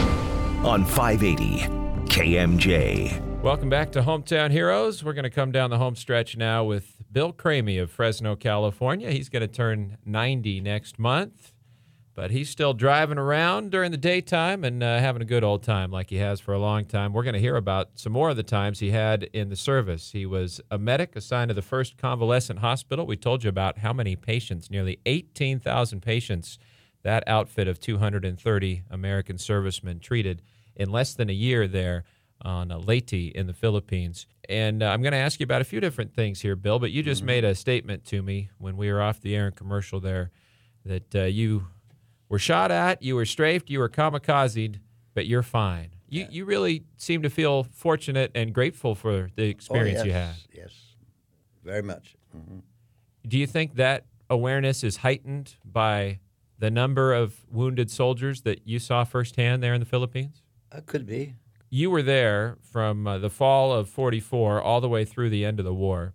on five eighty K M J. Welcome back to Hometown Heroes. We're going to come down the home stretch now with Bill Cramey of Fresno, California. He's going to turn ninety next month, but he's still driving around during the daytime and uh, having a good old time like he has for a long time. We're going to hear about some more of the times he had in the service. He was a medic assigned to the first Convalescent Hospital. We told you about how many patients, nearly eighteen thousand patients, that outfit of two hundred thirty American servicemen treated in less than a year there on uh, Leyte in the Philippines. And uh, I'm going to ask you about a few different things here, Bill, but you just mm-hmm. made a statement to me when we were off the air in commercial there that uh, you were shot at, you were strafed, you were kamikazed, but you're fine. You, yeah. you really seem to feel fortunate and grateful for the experience oh, yes, you had. Yes, very much. Mm-hmm. Do you think that awareness is heightened by the number of wounded soldiers that you saw firsthand there in the Philippines? Uh, could be. You were there from uh, the fall of forty-four all the way through the end of the war.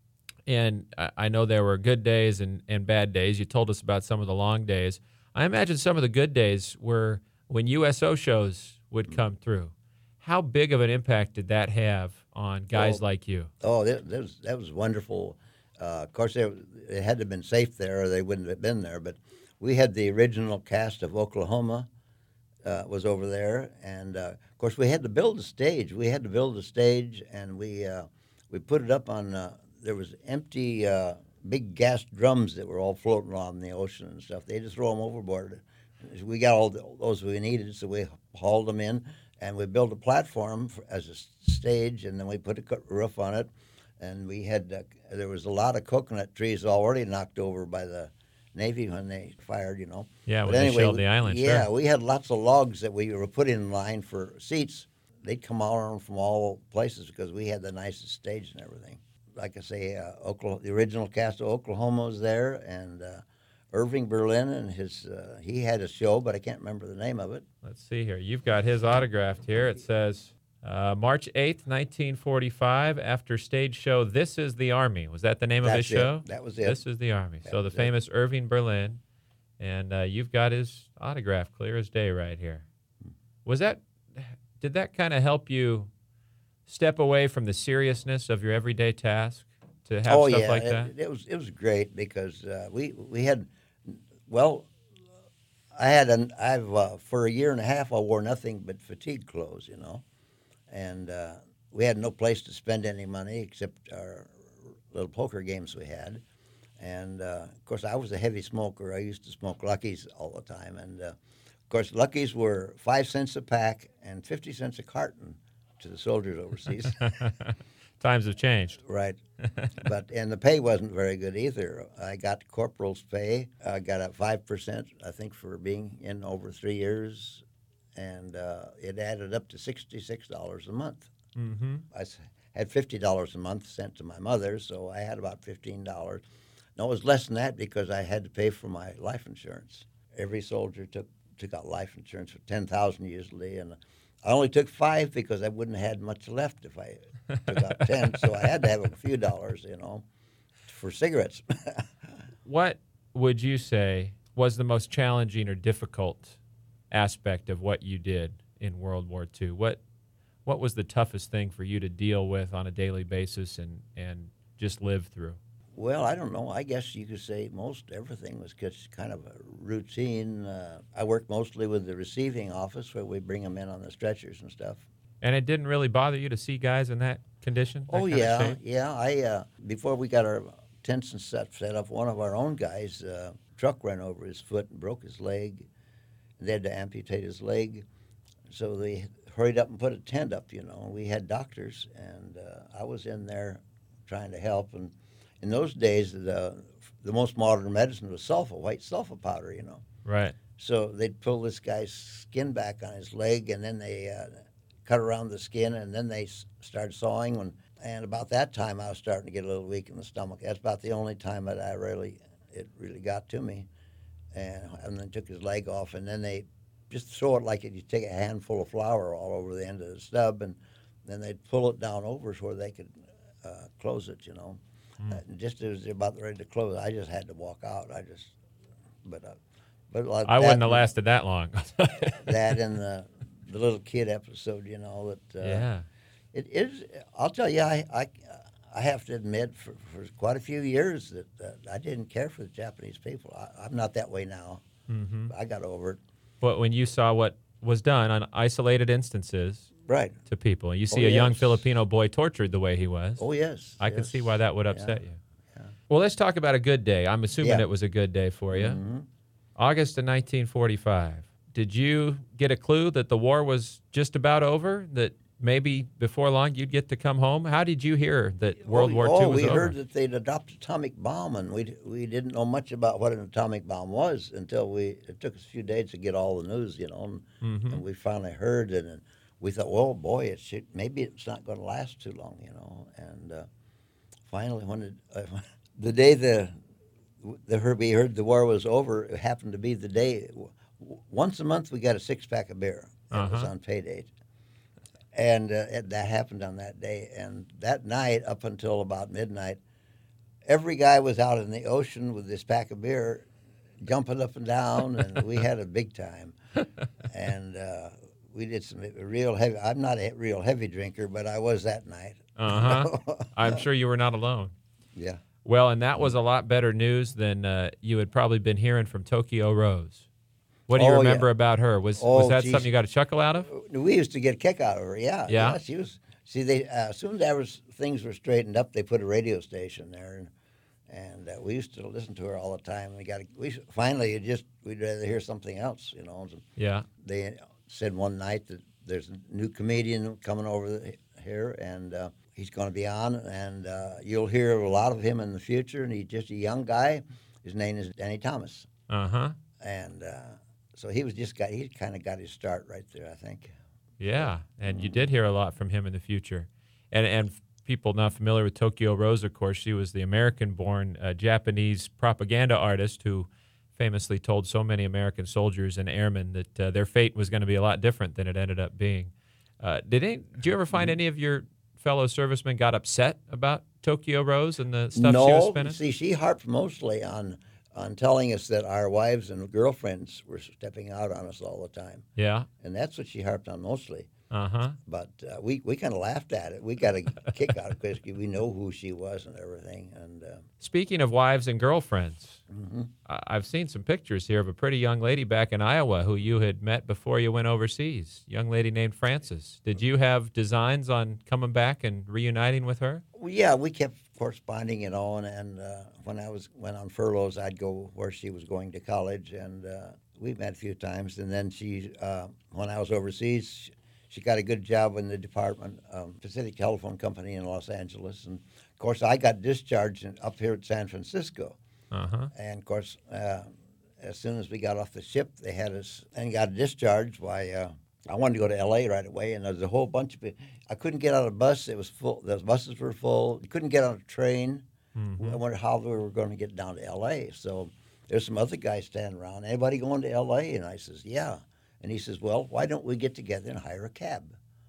And I, I know there were good days and, and bad days. You told us about some of the long days. I imagine some of the good days were when U S O shows would come through. How big of an impact did that have on guys well, like you? Oh, that, that, was, that was wonderful. Uh, of course, they, it had to have been safe there or they wouldn't have been there. But we had the original cast of Oklahoma uh, was over there. And, uh, of course, we had to build a stage. We had to build a stage, and we uh, we put it up on uh, – there was empty uh, big gas drums that were all floating around in the ocean and stuff. They just throw them overboard. We got all the, those we needed, so we hauled them in, and we built a platform for, as a stage, and then we put a roof on it. And we had uh, there was a lot of coconut trees already knocked over by the Navy when they fired, you know. Yeah, but when anyway, they shelled the island. Yeah, sure. we had lots of logs that we were putting in line for seats. They'd come all around from all places because we had the nicest stage and everything. Like I say, uh, Oklahoma, the original cast of Oklahoma was there, and uh, Irving Berlin and his uh, he had a show, but I can't remember the name of it. Let's see here. You've got his autographed here. It says uh, March eighth, nineteen forty-five, after stage show This Is the Army. Was that the name That's of his it. show? That was it. This Is the Army. That so the was famous it. Irving Berlin, and uh, you've got his autograph clear as day right here. Was that? Did that kind of help you step away from the seriousness of your everyday task to have oh, stuff yeah. like it, that? It was it was great because uh, we we had well, I had an I've uh, for a year and a half I wore nothing but fatigue clothes, you know, and uh, we had no place to spend any money except our little poker games we had, and uh, of course I was a heavy smoker. I used to smoke Luckies all the time, and uh, of course Luckies were five cents a pack and fifty cents a carton to the soldiers overseas. Times have changed. Right. But and the pay wasn't very good either. I got corporal's pay. I got a five percent, I think, for being in over three years, and uh, it added up to sixty-six dollars a month. Mm-hmm. I had fifty dollars a month sent to my mother, so I had about fifteen dollars. No, it was less than that because I had to pay for my life insurance. Every soldier took took out life insurance for ten thousand dollars usually, and I only took five because I wouldn't have had much left if I took out ten, so I had to have a few dollars, you know, for cigarettes. What would you say was the most challenging or difficult aspect of what you did in World War Two? What what was the toughest thing for you to deal with on a daily basis and, and just live through? Well, I don't know. I guess you could say most everything was just kind of a routine. Uh, I worked mostly with the receiving office where we bring them in on the stretchers and stuff. And it didn't really bother you to see guys in that condition? That Oh, kind of yeah, shape? yeah. I uh, before we got our tents and stuff set up, one of our own guys, uh, truck ran over his foot and broke his leg. They had to amputate his leg. So they hurried up and put a tent up, you know. We had doctors, and uh, I was in there trying to help. And in those days, the the most modern medicine was sulfa, white sulfa powder, you know. Right. So they'd pull this guy's skin back on his leg, and then they uh, cut around the skin, and then they s- started sawing. When, and about that time, I was starting to get a little weak in the stomach. That's about the only time that I really, it really got to me. And, and then took his leg off, and then they just throw it like you take a handful of flour all over the end of the stub, and then they'd pull it down over so where they could uh, close it, you know. Mm. Uh, just as they're about ready to close, I just had to walk out. I just, but, uh, but like I wouldn't have and, lasted that long. that and the the little kid episode, you know, that uh, yeah, it is. I'll tell you, I I, I have to admit, for, for quite a few years that uh, I didn't care for the Japanese people. I, I'm not that way now. mm-hmm. I got over it. But when you saw what was done on isolated instances, right, to people, and you see oh, a young yes. Filipino boy tortured the way he was, oh yes, I yes. could see why that would upset yeah. you. Yeah. Well, let's talk about a good day. I'm assuming Yeah. it was a good day for you. Mm-hmm. August of nineteen forty-five. Did you get a clue that the war was just about over, that maybe before long you'd get to come home? How did you hear that World oh, War oh, Two was we over? heard that they'd adopted atomic bomb, and we we didn't know much about what an atomic bomb was until we. It took us a few days to get all the news, you know, and, mm-hmm. and we finally heard it, and we thought, well, boy, it should, maybe it's not going to last too long, you know. And uh, finally, when it, uh, the day the the heard, we heard the war was over, it happened to be the day. Once a month, we got a six pack of beer. It uh-huh. was on payday. And uh, it, that happened on that day. And that night, up until about midnight, every guy was out in the ocean with this pack of beer, jumping up and down, and we had a big time. And uh, we did some real heavy. I'm not a real heavy drinker, but I was that night. Uh-huh. I'm sure you were not alone. Yeah. Well, and that was a lot better news than uh, you had probably been hearing from Tokyo Rose. What do you Oh, remember yeah. about her? Was Oh, was that geez. something you got a chuckle out of? We used to get a kick out of her. Yeah. Yeah? She was. See, they uh, as soon as ever things were straightened up, they put a radio station there, and and uh, we used to listen to her all the time. We got we finally it just we'd rather hear something else, you know. Yeah. They said one night that there's a new comedian coming over the, here, and uh, he's going to be on, and uh, you'll hear a lot of him in the future. And he's just a young guy. His name is Danny Thomas. Uh huh. And uh, so he was just got he kind of got his start right there, I think. Yeah, and you did hear a lot from him in the future, and and people not familiar with Tokyo Rose, of course, she was the American-born uh, Japanese propaganda artist who famously told so many American soldiers and airmen that uh, their fate was going to be a lot different than it ended up being. Uh, did any, did you ever find any of your fellow servicemen got upset about Tokyo Rose and the stuff no, she was spinning? see, she harped mostly on on telling us that our wives and girlfriends were stepping out on us all the time. Yeah. And that's what she harped on mostly. Uh-huh. But uh, we, we kind of laughed at it. We got a kick out of it because we know who she was and everything. And uh, Speaking of wives and girlfriends, mm-hmm. I- I've seen some pictures here of a pretty young lady back in Iowa who you had met before you went overseas, young lady named Frances. Did you have designs on coming back and reuniting with her? well, yeah, we kept corresponding, you know, and, and uh, when I was went on furloughs, I'd go where she was going to college, and uh, we met a few times. And then she, uh, when I was overseas, she got a good job in the department, um, Pacific Telephone Company in Los Angeles. And, of course, I got discharged in, up here at San Francisco. Uh-huh. And, of course, uh, as soon as we got off the ship, they had us and got discharged. Why, uh, I wanted to go to L A right away, and there was a whole bunch of people. I couldn't get on a bus. It was full. The buses were full. You couldn't get on a train. Mm-hmm. I wondered how we were going to get down to L A. So there's some other guys standing around. Anybody going to L A? And I says, yeah. And he says, well, why don't we get together and hire a cab?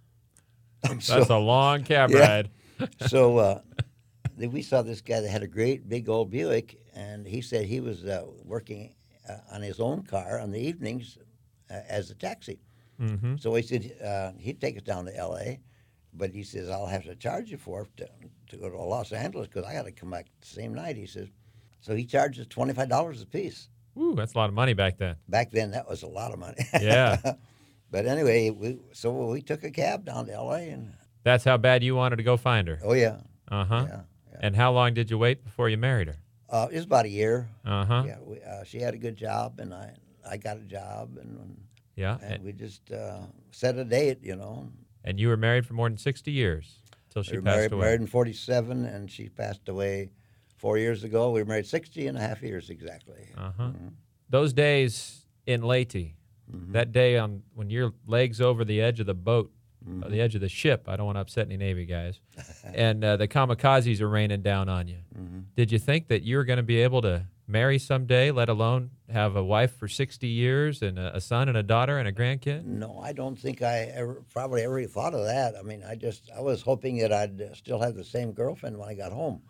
That's a long cab yeah. ride. so uh, then we saw this guy that had a great big old Buick, and he said he was uh, working uh, on his own car on the evenings uh, as a taxi. Mm-hmm. So he said uh, he'd take us down to L A, but he says, I'll have to charge you for it to, to go to Los Angeles because I got to come back the same night. He says, so he charges twenty-five dollars a piece. Ooh, that's a lot of money back then. Back then, that was a lot of money. Yeah. But anyway, we so we took a cab down to L A, and That's how bad you wanted to go find her. oh yeah, Uh-huh. yeah, yeah. And how long did you wait before you married her? Uh, it was about a year. Uh-huh. Yeah, we, uh, she had a good job, and I I got a job, and Yeah. And And, we just uh, set a date, you know. and you were married for more than sixty years till she We were passed married, away. married in forty-seven, and she passed away four years ago. We were married sixty and a half years exactly. Uh-huh. Mm-hmm. Those days in Leyte, Mm-hmm. that day on when your legs over the edge of the boat, Mm-hmm. or the edge of the ship. I don't want to upset any Navy guys. And uh, the kamikazes are raining down on you. Mm-hmm. Did you think that you were going to be able to marry someday, let alone have a wife for sixty years and a, a son and a daughter and a grandkid? No, I don't think I ever probably ever thought of that. I mean, I just I was hoping that I'd uh, still have the same girlfriend when I got home.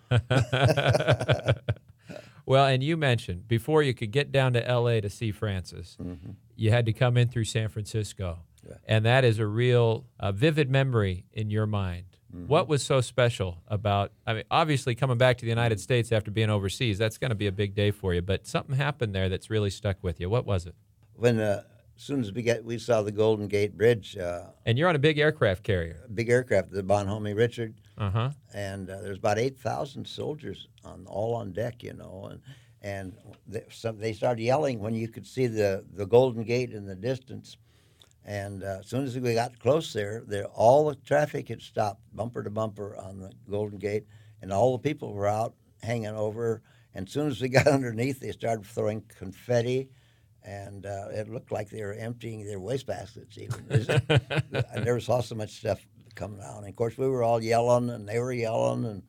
Well, and you mentioned before you could get down to L A to see Frances, Mm-hmm. you had to come in through San Francisco. Yeah. And that is a real uh, vivid memory in your mind. Mm-hmm. What was so special about, I mean, obviously coming back to the United States after being overseas, that's going to be a big day for you, but something happened there that's really stuck with you. What was it? When uh, as soon as we get we saw the Golden Gate Bridge, uh, And you're on a big aircraft carrier. big aircraft, the Bonhomme Richard, Uh-huh. and uh, there's about eight thousand soldiers on all on deck, you know, and and they, some, they started yelling when you could see the, the Golden Gate in the distance. And uh, as soon as we got close there, there, all the traffic had stopped, bumper to bumper, on the Golden Gate, and all the people were out hanging over. And as soon as we got underneath, they started throwing confetti, and uh, it looked like they were emptying their wastebaskets even. I never saw so much stuff coming down. And of course, we were all yelling, and they were yelling, and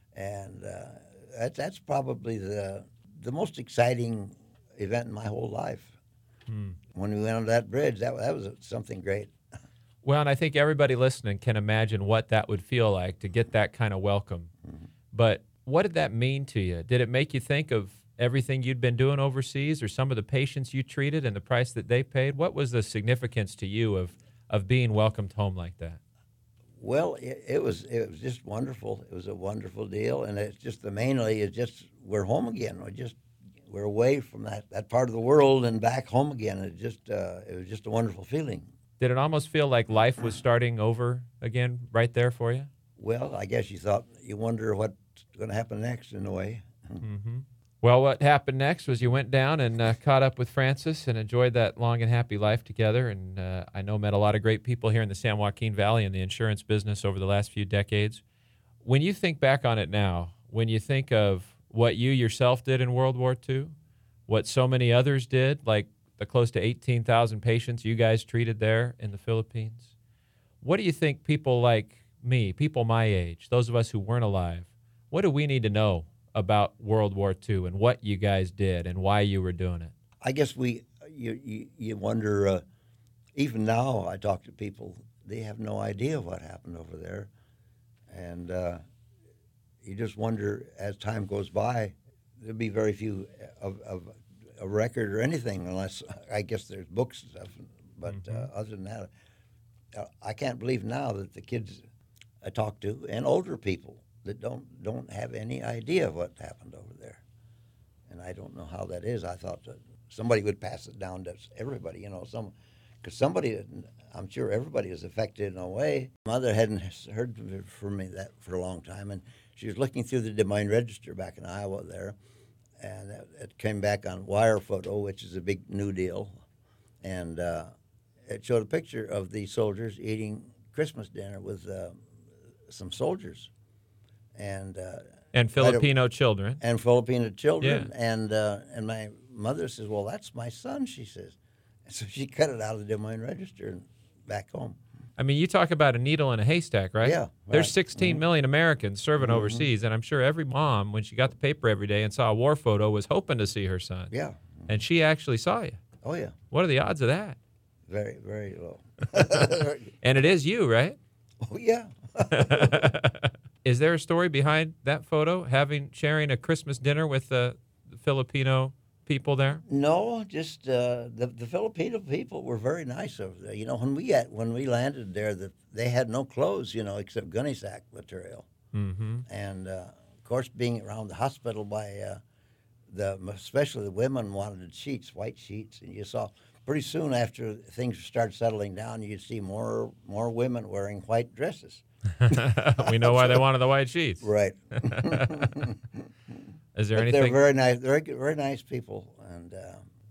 and uh, that's that's probably the the most exciting event in my whole life. Hmm. When we went on that bridge, that that was something great. Well, and I think everybody listening can imagine what that would feel like to get that kind of welcome. Mm-hmm. But what did that mean to you? Did it make you think of everything you'd been doing overseas or some of the patients you treated and the price that they paid? What was the significance to you of, of being welcomed home like that? Well, it, it was it was just wonderful. It was a wonderful deal, and it's just the mainly is just we're home again. We're just we're away from that, that part of the world and back home again. It just uh, it was just a wonderful feeling. Did it almost feel like life was starting over again right there for you? Well, I guess you thought you wonder what's going to happen next in a way. Mm-hmm. Well, what happened next was you went down and uh, caught up with Frances and enjoyed that long and happy life together. And uh, I know met a lot of great people here in the San Joaquin Valley in the insurance business over the last few decades. When you think back on it now, when you think of what you yourself did in World War Two, what so many others did, like the close to eighteen thousand patients you guys treated there in the Philippines, what do you think people like me, people my age, those of us who weren't alive, what do we need to know about World War Two and what you guys did and why you were doing it? I guess we you you, you wonder. Uh, even now, I talk to people; they have no idea what happened over there, and uh, you just wonder as time goes by, there'll be very few of, of a record or anything, unless I guess there's books and stuff. But Mm-hmm. uh, other than that, uh, I can't believe now that the kids I talk to and older people that don't don't have any idea what happened over there, and I don't know how that is. I thought that somebody would pass it down to everybody, you know, some because somebody. I'm sure everybody is affected in a way. Mother hadn't heard from me that for a long time, and she was looking through the Des Moines Register back in Iowa there, and it, it came back on Wire Photo, which is a big new deal, and uh, it showed a picture of the soldiers eating Christmas dinner with uh, some soldiers. And uh, And Filipino children. and Filipino children, Yeah. and uh, and my mother says, "Well, that's my son," she says. And so she cut it out of the Des Moines Register and back home. I mean, you talk about a needle in a haystack, right? Yeah, There's right. sixteen million Americans serving overseas, and I'm sure every mom, when she got the paper every day and saw a war photo, was hoping to see her son. Yeah. And she actually saw you. Oh yeah. What are the odds of that? Very very low. And it is you, right? Oh yeah. Is there a story behind that photo, having sharing a Christmas dinner with the, the Filipino people there? No, just uh, the the Filipino people were very nice over there. You know, when we got, when we landed there, that they had no clothes, you know, except gunny sack material. Mm-hmm. And uh, of course, being around the hospital, by uh, the especially the women wanted sheets, white sheets, and you saw pretty soon after things started settling down, you'd see more more women wearing white dresses. We know why they wanted the white sheets. Right. Is there But anything? they're very nice. They're very nice people, and uh,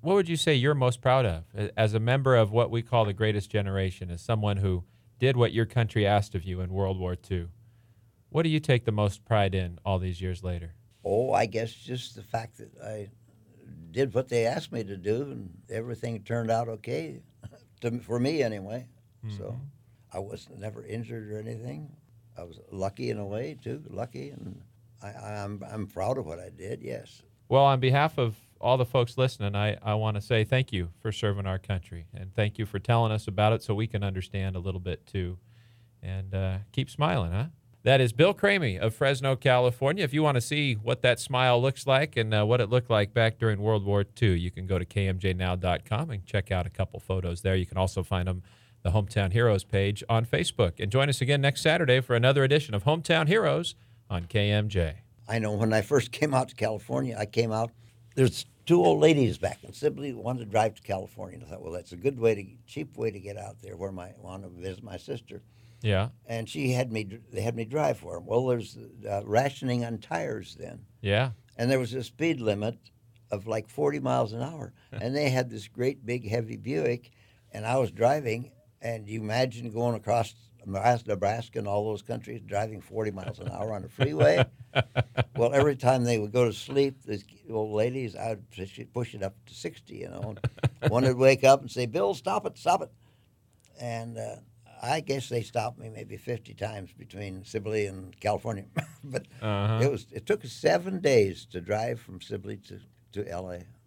what would you say you're most proud of A- as a member of what we call the greatest generation, as someone who did what your country asked of you in World War Two? What do you take the most pride in all these years later? Oh, I guess just the fact that I did what they asked me to do, and everything turned out okay, to, for me anyway. Mm-hmm. So I was never injured or anything. I was lucky in a way too, lucky, and I, I'm I'm proud of what I did. Yes. Well, on behalf of all the folks listening, I, I want to say thank you for serving our country, and thank you for telling us about it so we can understand a little bit too. And uh, keep smiling, huh? That is Bill Cramey of Fresno, California. If you want to see what that smile looks like and uh, what it looked like back during World War Two, you can go to K M J now dot com and check out a couple photos there. You can also find them the Hometown Heroes page on Facebook. And join us again next Saturday for another edition of Hometown Heroes on K M J. I know when I first came out to California, I came out, there's two old ladies back in Sibley who wanted to drive to California. I thought, well, that's a good way to, cheap way to get out there where my, I want to visit my sister. Yeah. And she had me, they had me drive for them. Well, there's uh, rationing on tires then. Yeah. And there was a speed limit of like forty miles an hour. And they had this great big heavy Buick, and I was driving, and you imagine going across Nebraska and all those countries driving forty miles an hour on a freeway. Well, every time they would go to sleep, these old ladies, I would push it, push it up to sixty, you know. One would wake up and say, Bill, stop it, stop it. And uh, I guess they stopped me maybe fifty times between Sibley and California. But uh-huh. it was it took us seven days to drive from Sibley to, to L A.